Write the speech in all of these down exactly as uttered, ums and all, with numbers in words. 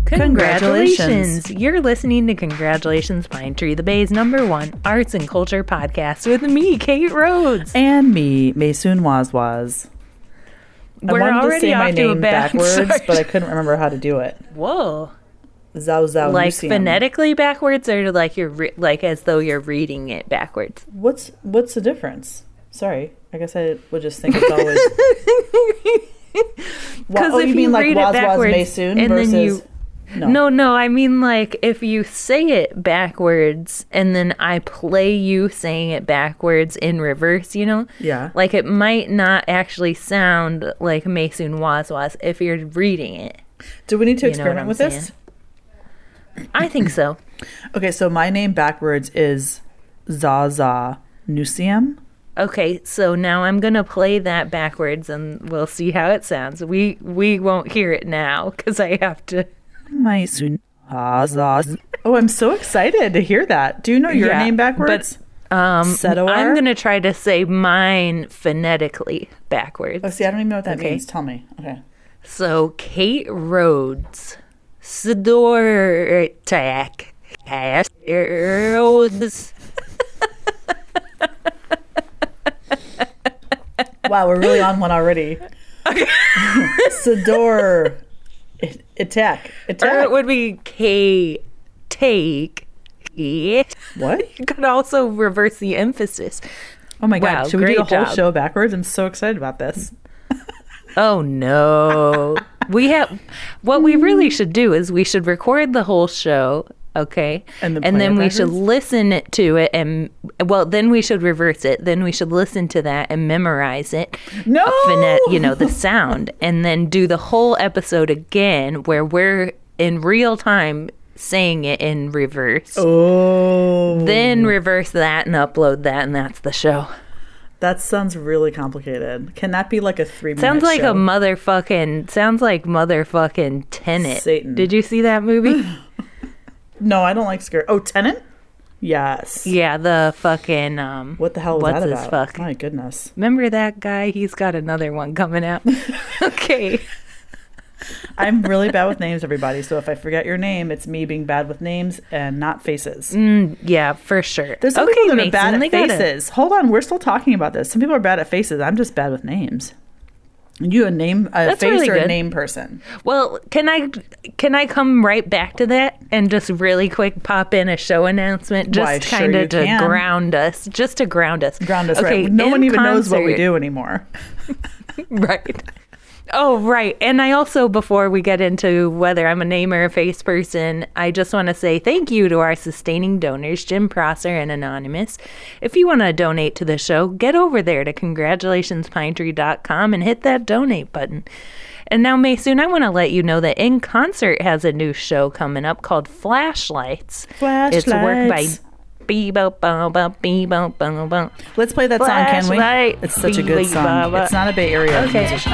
Congratulations. Congratulations. You're listening to Congratulations Pine Tree, the Bay's number one arts and culture podcast with me, Kate Rhodes. And me, Maysoon Wazwaz. I We're wanted already to say off my to a name bad backwards, start. but I couldn't remember how to do it. Whoa. Zao Zao Like Nusiam. phonetically backwards, or like you're re- like as though you're reading it backwards? What's what's the difference? Sorry, I guess I would just think it's always. Because oh, if you mean you like read it Waz Waz backwards Maysoon and versus? then you no. no no I mean like if you say it backwards and then I play you saying it backwards in reverse, you know, Yeah. like it might not actually sound like Maysoon Wazwaz if you're reading it. Do we need to You know what experiment I'm with this? I think so. Okay, so my name backwards is Zaza Nusiam. Okay, so now I'm gonna play that backwards, and we'll see how it sounds. We we won't hear it now because I have to. Maysoon Wazwaz. Oh, I'm so excited to hear that. Do you know your Yeah, name backwards? Um, Sedawar? I'm gonna try to say mine phonetically backwards. Oh, see, I don't even know what that Okay. means. Tell me. Okay. So Kate Rhodes, Sidor Tack, Rhodes. Wow, we're really on one already. Sador I- Attack. Or Attack. it would be K take. It. What? You could also reverse the emphasis. Oh my god, Wow, should we do the great whole job. show backwards? I'm so excited about this. Oh no. We have what we really should do is we should record the whole show, okay? And then play it we should backwards? listen to it and well, then we should reverse it. Then we should listen to that and memorize it. No! A phonet, you know, the sound, and then do the whole episode again where we're in real time saying it in reverse. Oh. Then reverse that and upload that, and that's the show. That sounds really complicated. Can that be like a three minute Sounds like show? a motherfucking. Sounds like motherfucking Tenet. Satan. Did you see that movie? No, I don't like scary. Oh, Tenet? Yes. Yeah, the fucking. Um, What the hell was what's that his about? fuck? My goodness. Remember that guy? He's got another one coming out. Okay. I'm really bad with names, everybody. So if I forget your name, it's me being bad with names and not faces. Mm, yeah, for sure. There's some okay, people that Mason, are bad they at gotta- faces. Hold on, we're still talking about this. Some people are bad at faces. I'm just bad with names. You a name, a That's face really or a good. name person? Well, can I can I come right back to that and just really quick pop in a show announcement, just Why, sure kind you of to can. ground us, just to ground us. Ground us Okay, right. No in one even knows what we concert- do anymore. Right. Oh, right. And I also, before we get into whether I'm a name or a face person, I just want to say thank you to our sustaining donors, Jim Prosser and Anonymous. If you want to donate to the show, get over there to congratulations pine tree dot com and hit that donate button. And now, Maysoon, I want to let you know that In Concert has a new show coming up called Flashlights. It's work by Flashlights. Bee-bo-bo-bo, Let's play that song, can we? Flashlight. It's such a good song. Bee-bee-ba-ba. It's not a Bay Area Okay. musician.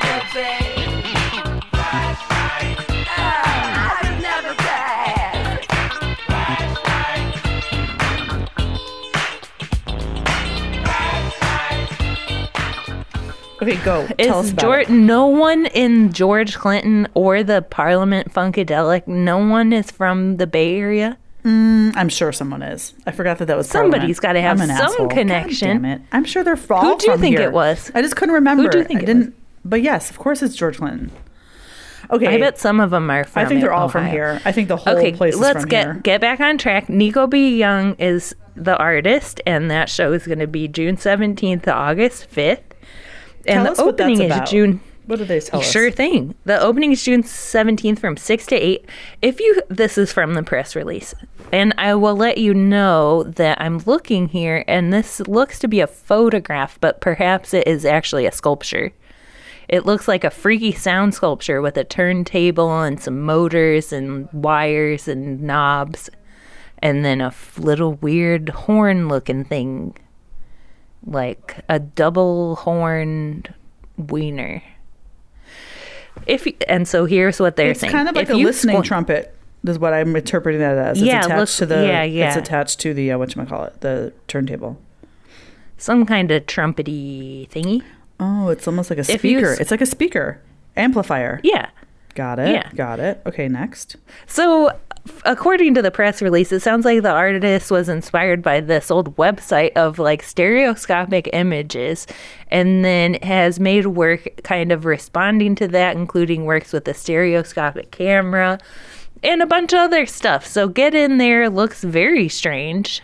Okay, go. Tell us Is about George, it. no one in George Clinton or the Parliament Funkadelic, no one is from the Bay Area? I'm sure someone is. I forgot that that was Somebody's Parliament. gotta have I'm an some asshole. connection. God damn it. I'm sure they're all Who do you from think here. it was? I just couldn't remember. Who do you think I it didn't. was? But yes, of course it's George Clinton. Okay. I bet some of them are from I think they're all Ohio. from here. I think the whole Okay, place is let's from get here. get back on track. Nico B. Young is the artist, and that show is going to be June seventeenth to August fifth. And Tell the us what that's opening is about. June. What do they tell us? Sure thing. The opening is June seventeenth from six to eight. If you, this is from the press release. And I will let you know that I'm looking here, and this looks to be a photograph, but perhaps it is actually a sculpture. It looks like a freaky sound sculpture with a turntable and some motors and wires and knobs, and then a f- little weird horn-looking thing, like a double-horned wiener. If you, and so here's what they're It's saying. kind of like If a you listening squ- trumpet. Is what I'm interpreting that as. It's Yeah, attached look- to the. yeah, yeah. It's attached to the uh, whatchamacallit, the turntable. Some kind of trumpety thingy. Oh, it's almost like a If you speaker. s- It's like a speaker amplifier. Yeah. Got it. Yeah. Got it. Okay, next. So, according to the press release, it sounds like the artist was inspired by this old website of like stereoscopic images and then has made work kind of responding to that, including works with a stereoscopic camera and a bunch of other stuff. So, get in there. Looks very strange.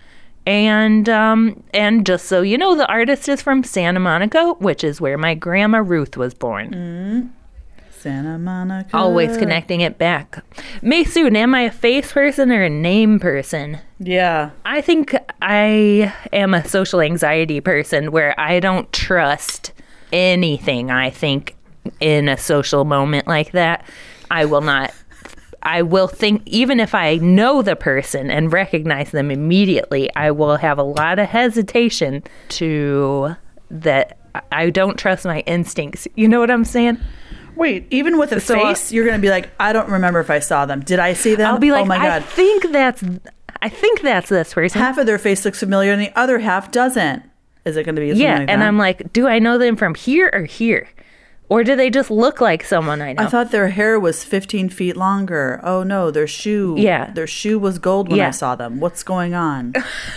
And um, and just so you know, the artist is from Santa Monica, which is where my grandma Ruth was born. Mm. Santa Monica. Always connecting it back. Maysoon, am I a face person or a name person? Yeah. I think I am a social anxiety person where I don't trust anything. I think in a social moment like that, I will not. I will think, even if I know the person and recognize them immediately, I will have a lot of hesitation to that. I don't trust my instincts. You know what I'm saying? Wait, even with a So, face, you're going to be like, I don't remember if I saw them. Did I see them? I'll be like, oh my I God. think that's, I think that's this person. Half of their face looks familiar and the other half doesn't. Is it going to be something Yeah, like and that? I'm like, do I know them from here or here? Or do they just look like someone I know? I thought their hair was fifteen feet longer. Oh no, their shoe. Yeah. Their shoe was gold when Yeah. I saw them. What's going on?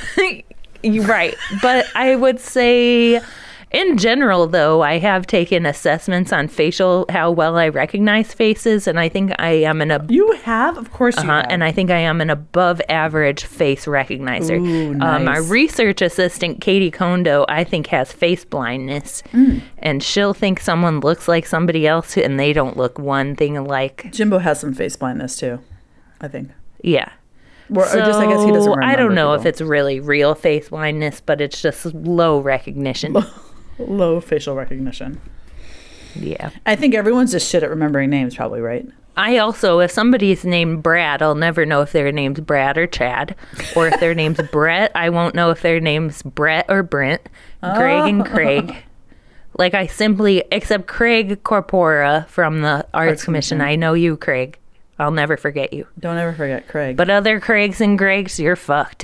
You're right. But I would say, in general, though, I have taken assessments on facial, how well I recognize faces, and I think I am an ab- You have? Of course you uh-huh, have. and I think I am an above average face recognizer. Ooh, um, our nice. research assistant, Katie Kondo, I think has face blindness, Mm. and she'll think someone looks like somebody else, and they don't look one thing alike. Jimbo has some face blindness too, I think. Yeah. Or, or just, I guess he doesn't So, remember I don't know if people. it's really real face blindness, but it's just low recognition. Low facial recognition. Yeah. I think everyone's just shit at remembering names, probably, right? I also, if somebody's named Brad, I'll never know if their name's Brad or Chad. Or if their name's Brett, I won't know if their name's Brett or Brent. Greg and Craig. Like, I simply, except Craig Corpora from the Arts, Arts Commission. Commission. I know you, Craig. I'll never forget you. Don't ever forget Craig. But other Craigs and Gregs, you're fucked.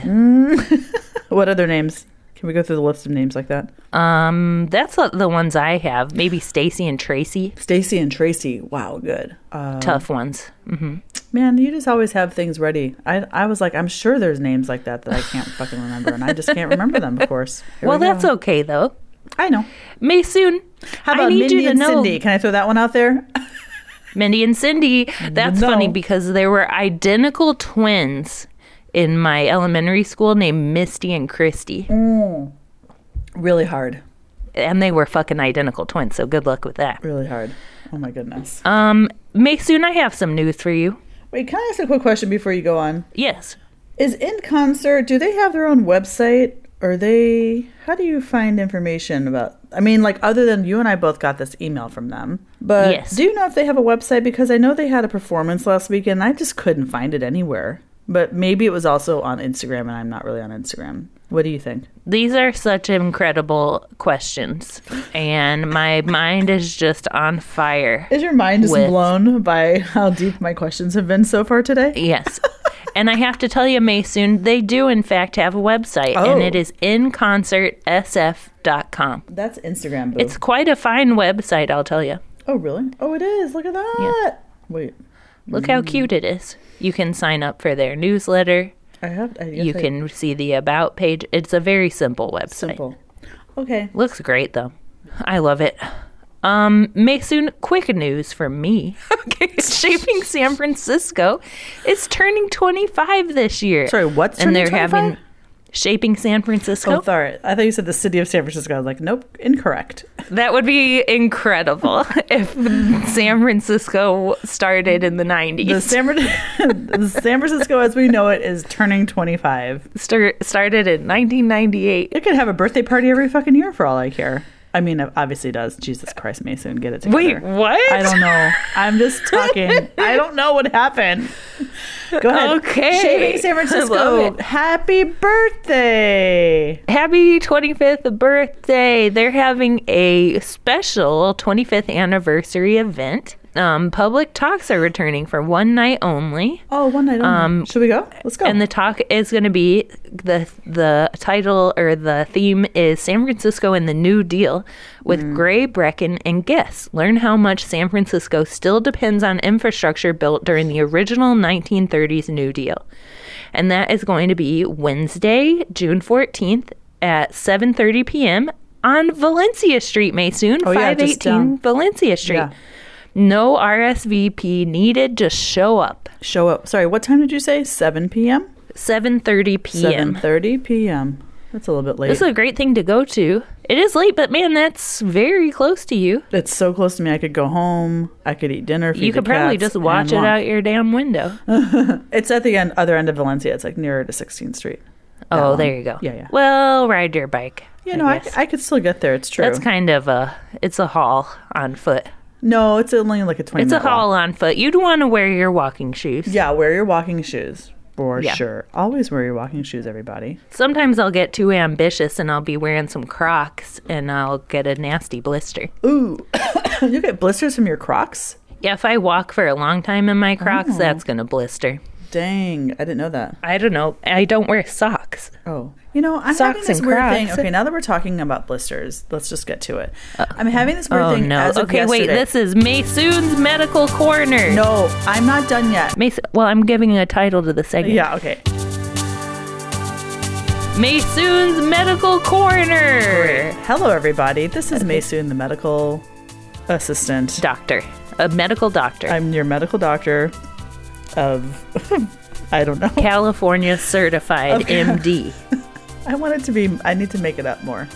What other names? Can we go through the list of names like that? Um, that's the- the ones I have. Maybe Stacy and Tracy. Stacy and Tracy. Wow, good. Uh, Tough ones. hmm Man, you just always have things ready. I I was like, I'm sure there's names like that that I can't fucking remember, and I just can't remember them, of course. Here Well, we go. that's okay, though. I know. Maysoon, How I about need Mindy you to and know. Cindy? Can I throw that one out there? Mindy and Cindy. That's No. funny because there were identical twins in my elementary school named Misty and Christy. Really hard. And they were fucking identical twins, so good luck with that. Really hard. Oh my goodness. Um, Maysoon, I have some news for you. Wait, can I ask a quick question before you go on? Yes. Is In Concert, do they have their own website? Or they, how do you find information about, I mean, like, other than you and I both got this email from them. But Yes. do you know if they have a website? Because I know they had a performance last weekend and I just couldn't find it anywhere. But maybe it was also on Instagram and I'm not really on Instagram. What do you think? These are such incredible questions, and my mind is just on fire. Is your mind just With- blown by how deep my questions have been so far today? Yes. And I have to tell you, Maysoon, they do, in fact, have a website, and Oh. it is in concert s f dot com. That's Instagram, boo. It's quite a fine website, I'll tell you. Oh, really? Oh, it is. Look at that. Wait, Look how cute it is. You can sign up for their newsletter. I have. I guess You I- can see the About page. It's a very simple website. Simple. Okay. Looks great, though. I love it. Um, Maysoon, quick news from me. Okay, Shaping San Francisco is turning twenty-five this year. Sorry, what's And turning they're having twenty-five? Shaping San Francisco. Oh, sorry. I thought you said the city of San Francisco. I was like, nope, incorrect. That would be incredible if San Francisco started in the The nineties. San, the San Francisco, as we know it, is turning twenty-five. Start, started in nineteen ninety-eight. It could have a birthday party every fucking year for all I care. I mean, it obviously does. Jesus Christ, Mason, get it together. Wait, what? I don't know. I'm just talking. I don't know what happened. Go ahead. Okay. Shaping San I love Francisco. it. Happy birthday. Happy twenty-fifth birthday. They're having a special twenty-fifth anniversary event. Um, public talks are returning for one night only. Oh, one night only. Um, Should we go? Let's go. And the talk is going to be, the the title or the theme is San Francisco and the New Deal with mm. Gray, Brecken, and Guess. Learn how much San Francisco still depends on infrastructure built during the original nineteen thirties New Deal. And that is going to be Wednesday, June fourteenth at seven thirty p.m. on Valencia Street, Maysoon, oh, five eighteen yeah, Valencia Street. Yeah. No R S V P needed. Just show up. Show up. Sorry, what time did you say? seven p.m.? seven thirty p.m. seven thirty p.m. That's a little bit late. This is a great thing to go to. It is late, but man, that's very close to you. It's so close to me. I could go home. I could eat dinner. Feed you could the probably cats, just watch it walk. out your damn window. It's at the end, other end of Valencia. It's like nearer to sixteenth Street. Oh, there you go. Yeah, yeah. Well, ride your bike. You know, I, I could still get there. It's true. That's kind of a, it's a haul on foot. No, it's only like a twenty It's minute a haul walk. on foot. You'd want to wear your walking shoes. Yeah, wear your walking shoes. For Yeah. sure. Always wear your walking shoes, everybody. Sometimes I'll get too ambitious and I'll be wearing some Crocs and I'll get a nasty blister. Ooh. You get blisters from your Crocs? Yeah, if I walk for a long time in my Crocs, Oh. that's going to blister. Dang, I didn't know that. I don't know. I don't wear socks. Oh. You know, I'm Socks having this and weird Crocs. thing. Okay, now that we're talking about blisters, let's just get to it. I'm having this weird Oh, thing no. as of Okay, wait. yesterday. This is Maysoon's Medical Corner. No, I'm not done yet. Mason, well, I'm giving a title to the segment. Yeah, okay. Maysoon's Medical Corner. Hello, everybody. This is Maysoon, the medical assistant. Doctor. A medical doctor. I'm your medical doctor of, I don't know. California certified Okay. M D. I want it to be, I need to make it up more.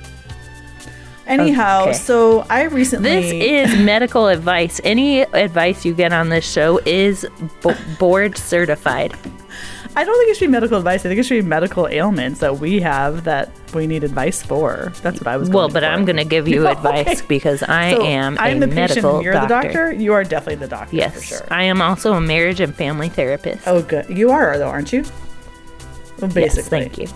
Anyhow, Okay. so I recently... This is medical advice. Any advice you get on this show is b- board certified. I don't think it should be medical advice. I think it should be medical ailments that we have that we need advice for. That's what I was going Well, but for. I'm going to give you No, advice okay. because I So, am a I'm the patient medical and you're doctor. the doctor? You are definitely the doctor, Yes, for sure. I am also a marriage and family therapist. Oh, good. You are, though, aren't you? Well, basically. Yes, thank you.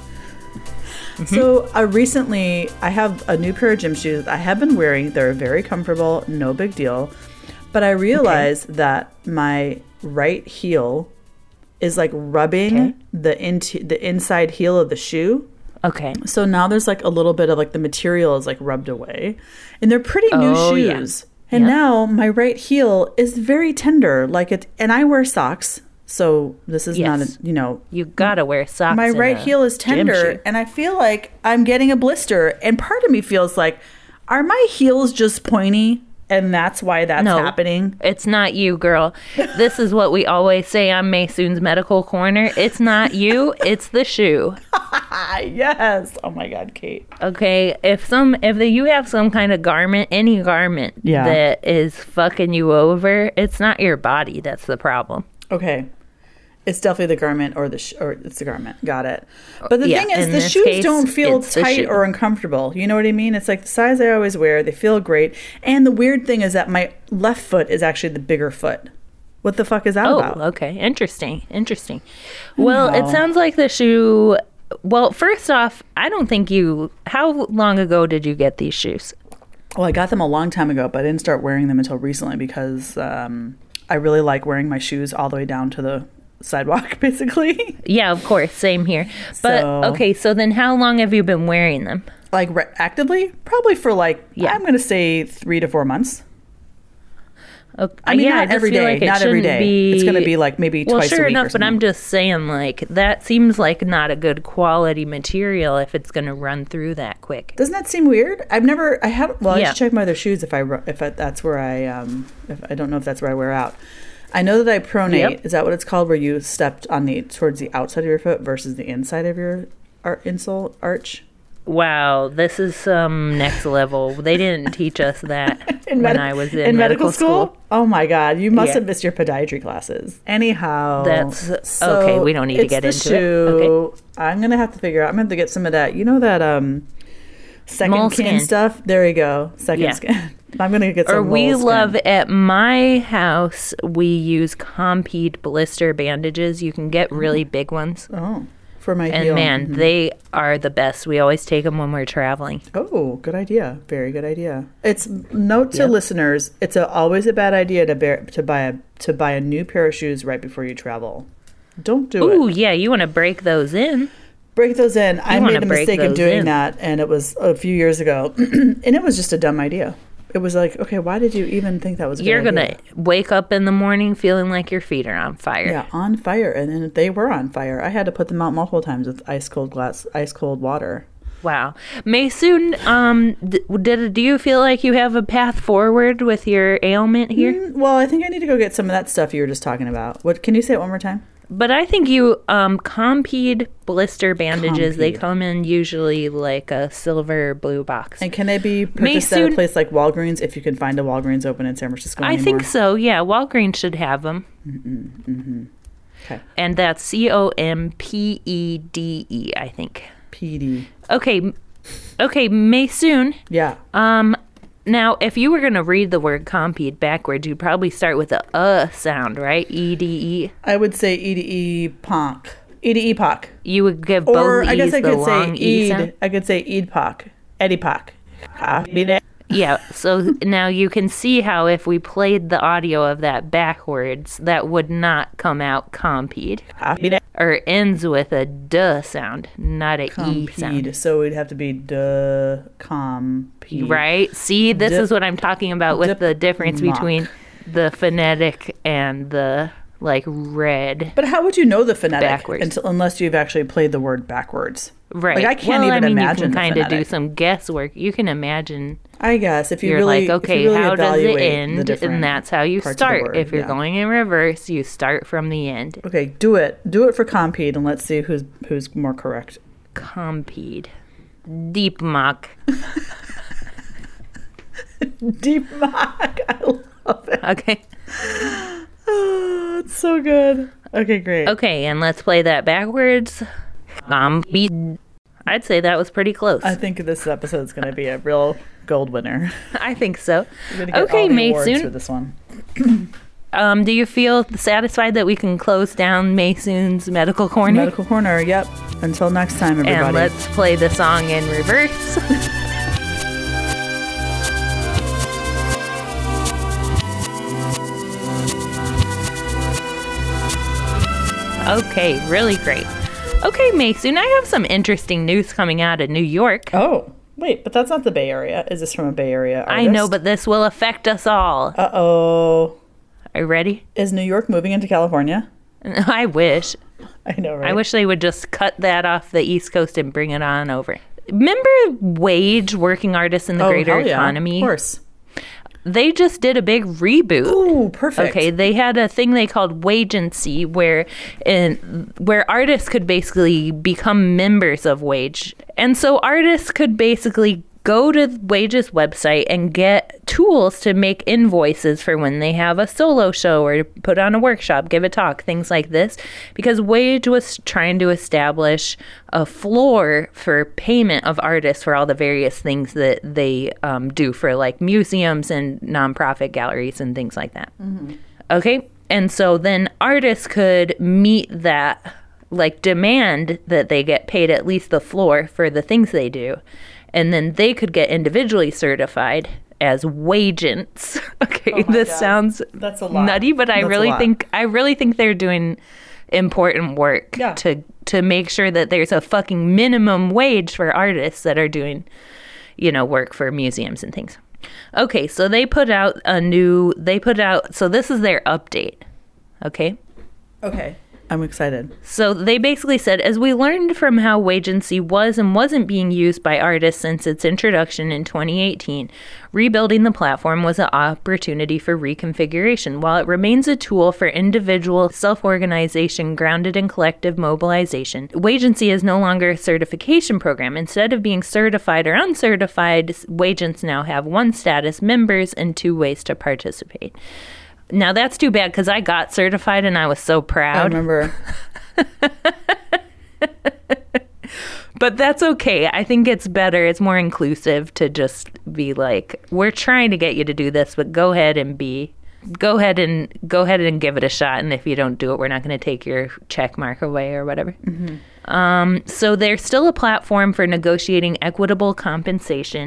So uh, recently, I have a new pair of gym shoes that I have been wearing. They're very comfortable, no big deal. But I realized that my right heel is like rubbing Okay. the into the inside heel of the shoe. Okay. So now there's like a little bit of like the material is like rubbed away, and they're pretty new Oh, yeah. shoes. And Yeah. now my right heel is very tender, like it. And I wear socks, so this is not Yes. a, you know. You got to wear socks. My in right a heel is gym tender, shoe. and I feel like I'm getting a blister. And part of me feels like, are my heels just pointy, and that's why that's No. happening? It's not you, girl. This is what we always say on Maysoon's Medical Corner. It's not you, it's the shoe. Ah, yes. Oh my God, Kate. Okay, if some if the, you have some kind of garment, any garment Yeah. that is fucking you over, it's not your body that's the problem. Okay. It's definitely the garment or the sh- or it's the garment. Got it. But the Yeah, thing is, in the this shoes case, don't feel it's the tight shoe. or uncomfortable. You know what I mean? It's like the size I always wear. They feel great. And the weird thing is that my left foot is actually the bigger foot. What the fuck is that Oh, about? okay. Interesting. Interesting. Well, Anyhow. it sounds like the shoe. Well, first off, I don't think you. How long ago did you get these shoes? Well, I got them a long time ago, but I didn't start wearing them until recently because um, I really like wearing my shoes all the way down to the sidewalk, basically. Yeah, of course. Same here. But So- okay, so then how long have you been wearing them? Like re- actively, probably for like Yeah. I'm going to say three to four months. Okay, I mean, yeah, not just every feel day, like it not every shouldn't day. Be... It's going to be like maybe well, twice sure a week enough, or but something. I'm just saying, like that seems like not a good quality material if it's going to run through that quick. Doesn't that seem weird? I've never. I had. Well, I Yeah. should check my other shoes if I ru- if I, that's where I um if I don't know if that's where I wear out. I know that I pronate. Yep. Is that what it's called? Where you stepped on the towards the outside of your foot versus the inside of your ar- insole arch. Wow, this is some next level. They didn't teach us that In when med- I was in, medical, school. Oh my God, you must Yeah. have missed your podiatry classes. Anyhow, That's- okay, we don't need to it's get the into it. shoe. I'm gonna have to figure out. I'm gonna have to get some of that. You know that um, second Moleskin. skin stuff. There you go, second Yeah. skin. I'm gonna get some. Or we Moleskin. love at my house, we use Compeed blister bandages. You can get really big ones. Oh, For my And heel. man, Mhm. they are the best. We always take them when we're traveling. Oh, good idea. Very good idea. It's note to Yep. listeners, it's a, always a bad idea to bear, to buy a to buy a new pair of shoes right before you travel. Don't do Ooh, it. yeah, you want to break those in. Break those in. I wanna made the break mistake of those doing in. that, and it was a few years ago, and it was just a dumb idea. It was like, okay, why did you even think that was a good You're going idea? to wake up in the morning feeling like your feet are on fire. Yeah, on fire, and then they were on fire. I had to put them out multiple times with ice cold glass, ice cold water. Wow. Maysoon, um, d- did do you feel like you have a path forward with your ailment here? Mm, Well, I think I need to go get some of that stuff you were just talking about. What? Can you say it one more time? But I think you, um, Compeed blister bandages, they Compeed. come in usually like a silver blue box. And can they be purchased at a Maysoon- place like Walgreens if you can find a Walgreens open in San Francisco I anymore? think so, yeah. Walgreens should have them. Okay. And that's C O M P E D E, I think. P D. Okay, m- okay, Maysoon. Yeah. Um, now, if you were going to read the word Compeed backwards, you'd probably start with a uh sound, right? E D E. I would say E D E Ponk. E D E Pock. You would give Or both I guess E's I the could say long E sound. Eid. I could say Eid Pock. Eddie Pock. Copy that. Yeah, so now you can see how if we played the audio of that backwards, that would not come out Compeed. Copy that. Or ends with a duh sound, not a E sound. Compede. So it'd have to be duh compede. Right? See, this Dip- is what I'm talking about with dip- the difference mock. between the phonetic and the like red. But how would you know the phonetic Backwards. until unless you've actually played the word backwards? Right. Like I can't well, even I mean, imagine you the can kind of do phonetic. some guesswork. You can imagine. I guess if you You're really, like, okay, if you really how does it evaluate the end? different And that's how you parts of the start. word, If you're yeah. going in reverse, you start from the end. Okay, do it. Do it for compede, and let's see who's who's more correct. Compeed. Deep mock. Deep mock. I love it. Okay. Oh, it's so good. Okay, great. Okay, and let's play that backwards. Compeed. I'd say that was pretty close. I think this episode is going to be a real gold winner. I think so. We're gonna get Okay, all the awards for Maysoon. this one. Um, do you feel satisfied that we can close down Maysoon's medical corner? Medical corner. Yep. Until next time, everybody. And let's play the song in reverse. Okay, really great. Okay, Maysoon, I have some interesting news coming out of New York. Oh, wait, but that's not the Bay Area. Is this from a Bay Area artist? I know, but this will affect us all. Uh oh. Are you ready? Is New York moving into California? I wish. I know, right? I wish they would just cut that off the East Coast and bring it on over. Remember wage working artists in the Oh, greater hell yeah. economy? Of course. They just did a big reboot. Ooh, perfect. Okay, they had a thing they called Wagency, where in, where artists could basically become members of Wage, and so artists could basically go to Wage's website and get tools to make invoices for when they have a solo show or put on a workshop, give a talk, things like this, because Wage was trying to establish a floor for payment of artists for all the various things that they um, do for like museums and nonprofit galleries and things like that. Mm-hmm. Okay, and so then artists could meet that like demand that they get paid at least the floor for the things they do. And then they could get individually certified as wagents. Okay, Oh my this God. sounds That's a lot. nutty, but I That's a really lot. think I really think they're doing important work Yeah. to to make sure that there's a fucking minimum wage for artists that are doing, you know, work for museums and things. Okay, so they put out a new they put out so this is their update. Okay? Okay. I'm excited. So they basically said, as we learned from how Wagency was and wasn't being used by artists since its introduction in twenty eighteen, rebuilding the platform was an opportunity for reconfiguration. While it remains a tool for individual self-organization grounded in collective mobilization, Wagency is no longer a certification program. Instead of being certified or uncertified, Wagents now have one status, members, and two ways to participate. Now that's too bad because I got certified and I was so I proud. remember. But that's okay. I think it's better. It's more inclusive to just be like, we're trying to get you to do this, but go ahead and be, go ahead and go ahead and give it a shot. And if you don't do it, we're not going to take your check mark away or whatever. Mm-hmm. Um, so there's still a platform for negotiating equitable compensation.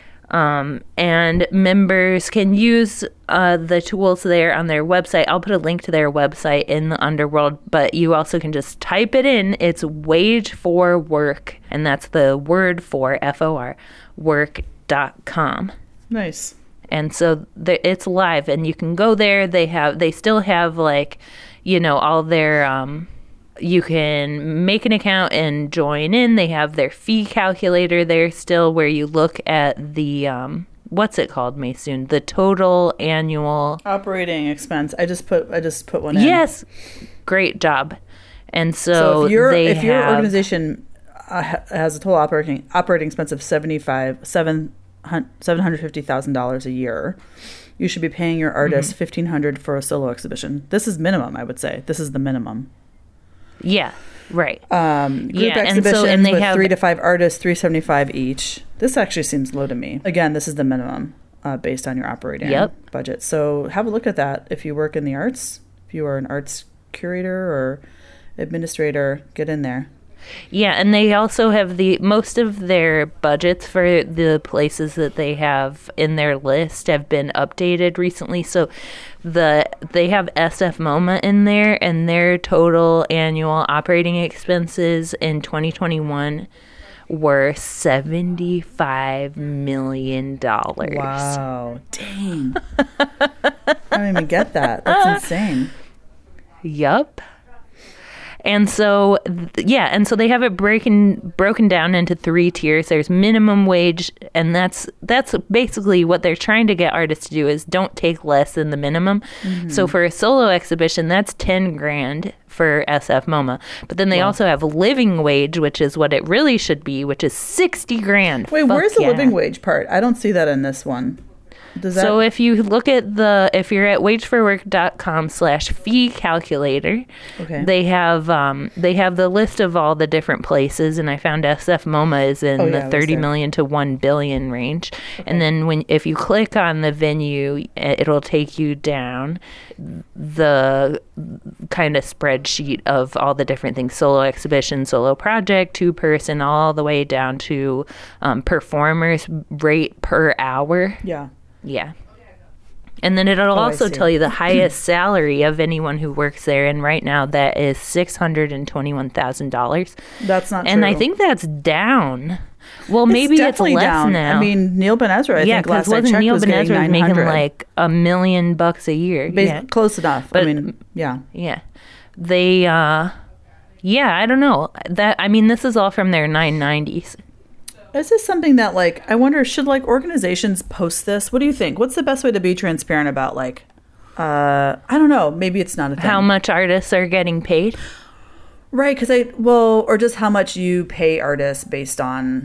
Um, and members can use uh, the tools there on their website. I'll put a link to their website in the Underworld, but you also can just type it in. It's Wage for Work, and that's the word for F O R, work dot com. Nice. And so the, it's live, and you can go there. They have, they still have like, you know, all their, um, you can make an account and join in. They have their fee calculator there still, where you look at the, um, what's it called, Maysoon? The total annual operating expense. I just put, I just put one in. Yes. Great job. And so, so if, your they if your have, organization uh, has a total operating operating expense of seventy-five, seven, seven hundred fifty thousand dollars a year, you should be paying your artist mm-hmm. fifteen hundred dollars for a solo exhibition. This is minimum, I would say. This is the minimum. Yeah, right. Um, group yeah, exhibitions and so, and they with have, three to five artists, three seventy five each. This actually seems low to me. Again, this is the minimum uh, based on your operating yep. budget. So have a look at that. If you work in the arts, if you are an arts curator or administrator, get in there. Yeah, and they also have the most of their budgets for the places that they have in their list have been updated recently. So the they have S F MoMA in there, and their total annual operating expenses in twenty twenty-one were seventy-five million dollars. Wow. Dang. I don't even get that. That's insane. Yup. And so, yeah, and so they have it breaking broken down into three tiers. There's minimum wage, and that's that's basically what they're trying to get artists to do is don't take less than the minimum. Mm-hmm. So for a solo exhibition, that's ten grand for S F MoMA. But then they wow. also have living wage, which is what it really should be, which is sixty grand. Wait, Fuck where's the yeah. living wage part? I don't see that in this one. Does that... So if you look at the, if you're at wageforwork.com slash fee calculator, okay. they have um, they have the list of all the different places, and I found S F MoMA is in oh, yeah, the thirty million to one billion range. Okay. And then when if you click on the venue, it'll take you down the kind of spreadsheet of all the different things: solo exhibition, solo project, two person, all the way down to um, performers rate per hour. Yeah. Yeah. And then it'll oh, also tell you the highest salary of anyone who works there. And right now that is six hundred twenty-one thousand dollars. That's not and true. I think that's down. Well, it's maybe it's less down. now. I mean, Neil Ben Ezra, I yeah, think last I wasn't checked Neil was Ben Ezra getting making nine hundred. like a million bucks a year. Bas- yeah. Close enough. But, I mean, yeah. Yeah. They, uh, yeah, I don't know. That I mean, this is all from their nine nineties. Is this something that, like, I wonder, should, like, organizations post this? What do you think? What's the best way to be transparent about, like, uh, I don't know, maybe it's not a thing. How much artists are getting paid? Right, because I, well, or just how much you pay artists based on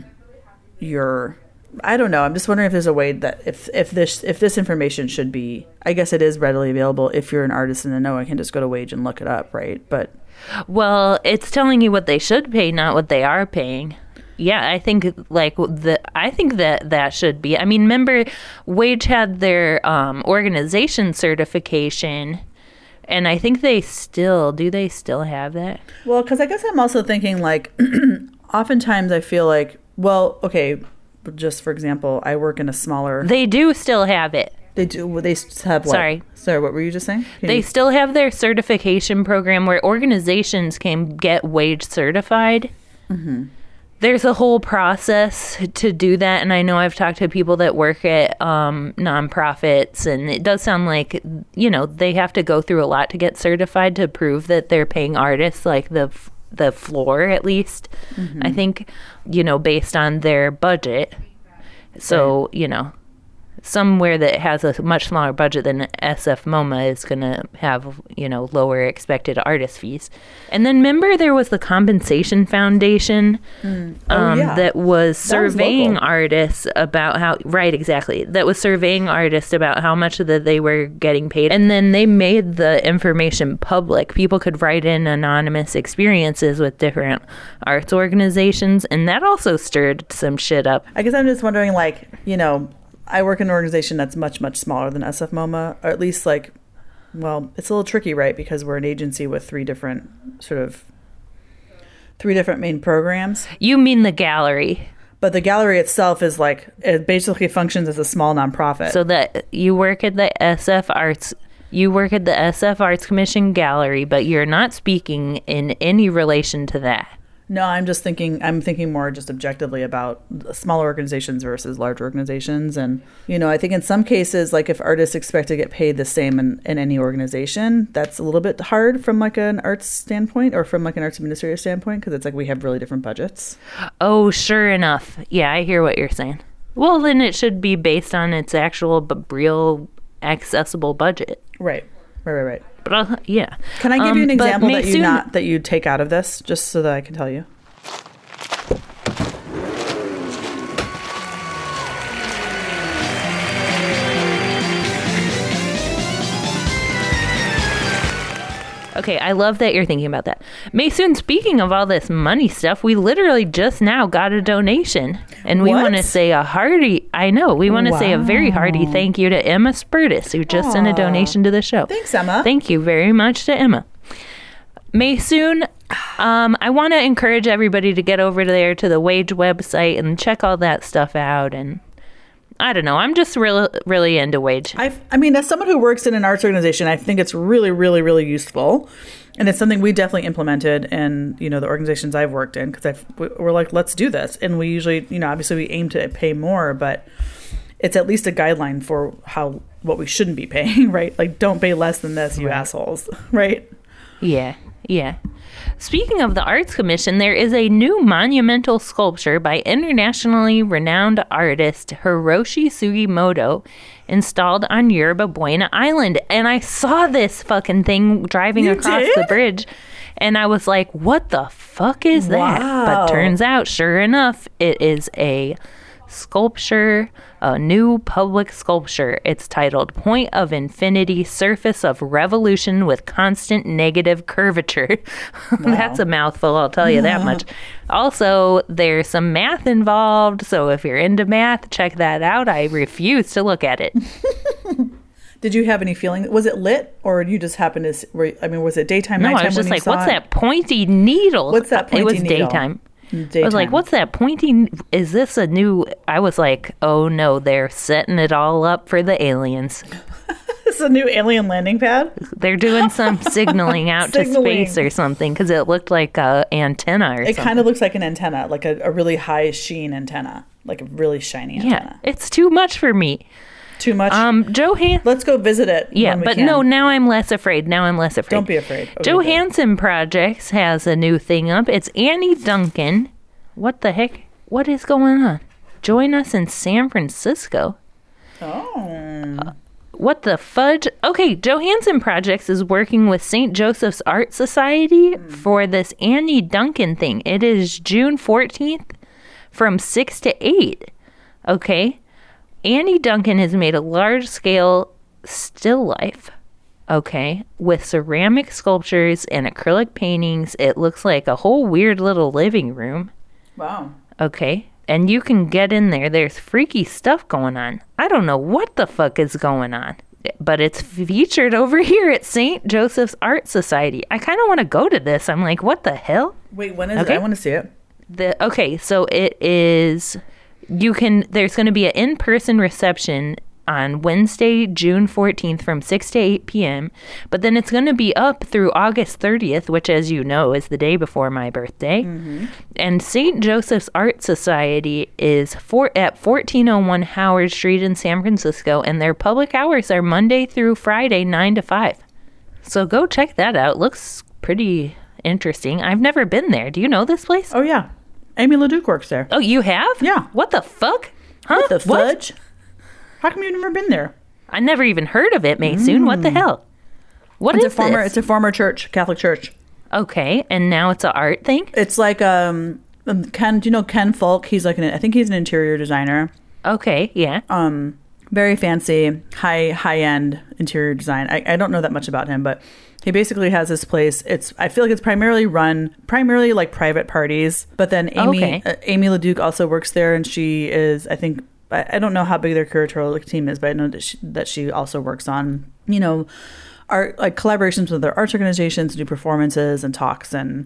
your, I don't know. I'm just wondering if there's a way that, if, if this if this information should be, I guess it is readily available. If you're an artist in the know, I can just go to Wage and look it up, right? But. Well, it's telling you what they should pay, not what they are paying. Yeah, I think like the I think that that should be. I mean, remember, Wage had their um, organization certification, and I think they still do. They still have that. Well, because I guess I'm also thinking like, oftentimes I feel like, well, okay, just for example, I work in a smaller. They do still have it. They do. They have what? Sorry. Sorry, what were you just saying? Can they you... still have their certification program where organizations can get Wage certified. Mm-hmm. There's a whole process to do that, and I know I've talked to people that work at um, nonprofits, and it does sound like, you know, they have to go through a lot to get certified to prove that they're paying artists like the the floor, at least. Mm-hmm. I think, you know, based on their budget. So, right. you know, somewhere that has a much smaller budget than S F MoMA is going to have, you know, lower expected artist fees. And then remember there was the Compensation Foundation mm. oh, um, yeah. that was surveying was artists about how, right, exactly, that was surveying artists about how much that they were getting paid. And then they made the information public. People could write in anonymous experiences with different arts organizations, and that also stirred some shit up. I guess I'm just wondering, like, you know, I work in an organization that's much, much smaller than S F MoMA, or at least like, well, it's a little tricky, right? Because we're an agency with three different sort of three different main programs. You mean the gallery. But the gallery itself is like, it basically functions as a small nonprofit. So that you work at the S F Arts, you work at the S F Arts Commission gallery, but you're not speaking in any relation to that. No, I'm just thinking, I'm thinking more just objectively about smaller organizations versus large organizations. And, you know, I think in some cases, like if artists expect to get paid the same in, in any organization, that's a little bit hard from like an arts standpoint or from like an arts administrative standpoint, because it's like we have really different budgets. Oh, sure enough. Yeah, I hear what you're saying. Well, then it should be based on its actual b- real accessible budget. Right, right, right, right. But I'll, yeah. Can I give um, you an example that you soon... not that you take out of this, just so that I can tell you? Okay, I love that you're thinking about that. Maysoon, speaking of all this money stuff, we literally just now got a donation. And we want to say a hearty, I know, we want to wow. say a very hearty thank you to Emma Spurtis, who just Aww. sent a donation to the show. Thanks, Emma. Thank you very much to Emma. Maysoon, um, I want to encourage everybody to get over there to the Wage website and check all that stuff out. And I don't know. I'm just really, really into Wage. I, I mean, as someone who works in an arts organization, I think it's really, really, really useful. And it's something we definitely implemented in, you know, the organizations I've worked in, because we're like, let's do this. And we usually, you know, obviously we aim to pay more, but it's at least a guideline for how, what we shouldn't be paying, right? Like, don't pay less than this, you right. assholes, right? Yeah, yeah. Speaking of the Arts Commission, there is a new monumental sculpture by internationally renowned artist Hiroshi Sugimoto installed on Yerba Buena Island. And I saw this fucking thing driving you across did? the bridge. And I was like, what the fuck is that? Wow. But turns out, sure enough, it is a sculpture, a new public sculpture. It's titled Point of Infinity, Surface of Revolution with Constant Negative Curvature. Wow. That's a mouthful, I'll tell you that much. Also, there's some math involved, so if you're into math, check that out. I refuse to look at it. Did you have any feeling? Was it lit, or you just happened to see, were, I mean, was it daytime, no, nighttime? I was just when like, you what's saw that it? pointy needle? What's that pointy needle? It was needle? daytime. Daytime. I was like, what's that pointy? Is this a new? I was like, oh no, they're setting it all up for the aliens. It's a new alien landing pad? They're doing some signaling out signaling. to space or something, because it looked like a antenna or it something. It kind of looks like an antenna, like a, a really high sheen antenna, like a really shiny antenna. Yeah, it's too much for me. Too much? Um, Johan. Let's go visit it. Yeah, but can. no, now I'm less afraid. Now I'm less afraid. Don't be afraid. Okay, Johansson Projects has a new thing up. It's Annie Duncan. What the heck? What is going on? Join us in San Francisco. Oh. Uh, what the fudge? Okay, Johansson Projects is working with Saint Joseph's Art Society mm. for this Annie Duncan thing. It is June fourteenth from six to eight. Okay. Annie Duncan has made a large-scale still life, okay, with ceramic sculptures and acrylic paintings. It looks like a whole weird little living room. Wow. Okay. And you can get in there. There's freaky stuff going on. I don't know what the fuck is going on, but it's featured over here at Saint Joseph's Art Society. I kind of want to go to this. I'm like, what the hell? Wait, when is okay. it? I want to see it. The Okay, so it is... You can, there's going to be an in-person reception on Wednesday, June fourteenth from six to eight p.m. But then it's going to be up through August thirtieth, which, as you know, is the day before my birthday. Mm-hmm. And Saint Joseph's Art Society is for, at fourteen oh one Howard Street in San Francisco, and their public hours are Monday through Friday, nine to five. So go check that out. Looks pretty interesting. I've never been there. Do you know this place? Oh, yeah. Amy LeDuc works there. Oh, you have? Yeah. What the fuck? Huh? What the fudge? What? How come you've never been there? I never even heard of it, Maysoon. Mm. What the hell? What it's is a former, this? It's a former church, Catholic church. Okay, and now it's an art thing? It's like, um, Ken, do you know Ken Falk? He's like, an, I think he's an interior designer. Okay, yeah. Um, very fancy, high, high-end interior design. I, I don't know that much about him, but... He basically has this place. It's I feel like it's primarily run primarily like private parties. But then Amy okay. uh, Amy LeDuc also works there, and she is I think I, I don't know how big their curatorial team is, but I know that she, that she also works on you know art like collaborations with other arts organizations, do performances and talks and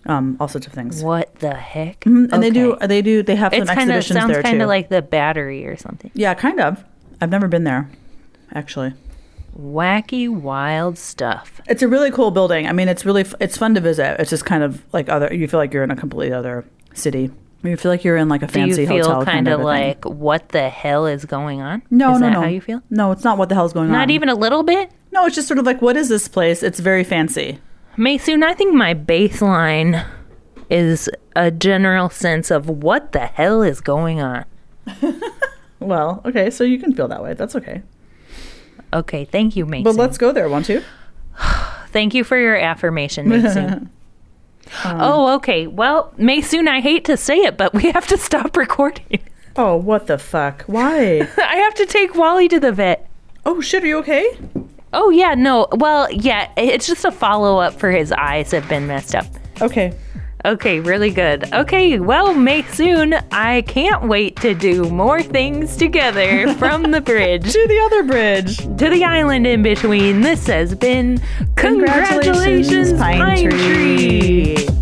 um, all sorts of things. What the heck? Mhm, And they do, Okay. they do, they have some It's kind of exhibitions sounds there kind too. of like the Battery or something. Yeah, kind of. I've never been there, actually. Wacky, wild stuff. It's a really cool building. I mean, it's really, f- it's fun to visit. It's just kind of like other, you feel like you're in a completely other city. You feel like you're in like a Do fancy you feel hotel kind kind of of a thing. like, what the hell is going on? No, is no, that no. how you feel? No, it's not what the hell's going on. Not even a little bit? No, it's just sort of like, what is this place? It's very fancy. Maysoon, I think my baseline is a general sense of what the hell is going on. Well, okay, so you can feel that way. That's okay. Okay, thank you, Maysoon. But let's go there, won't you? Thank you for your affirmation, Maysoon. oh, okay. Well, Maysoon, I hate to say it, but we have to stop recording. Oh, what the fuck? Why? I have to take Wally to the vet. Oh, shit, are you okay? Oh, yeah, no. Well, yeah, it's just a follow-up for his eyes have been messed up. Okay. Okay, really good. Okay, well, Maysoon, I can't wait to do more things together from the bridge To the other bridge. to the island in between. This has been Congratulations, Congratulations, Pine Pine Tree. Tree.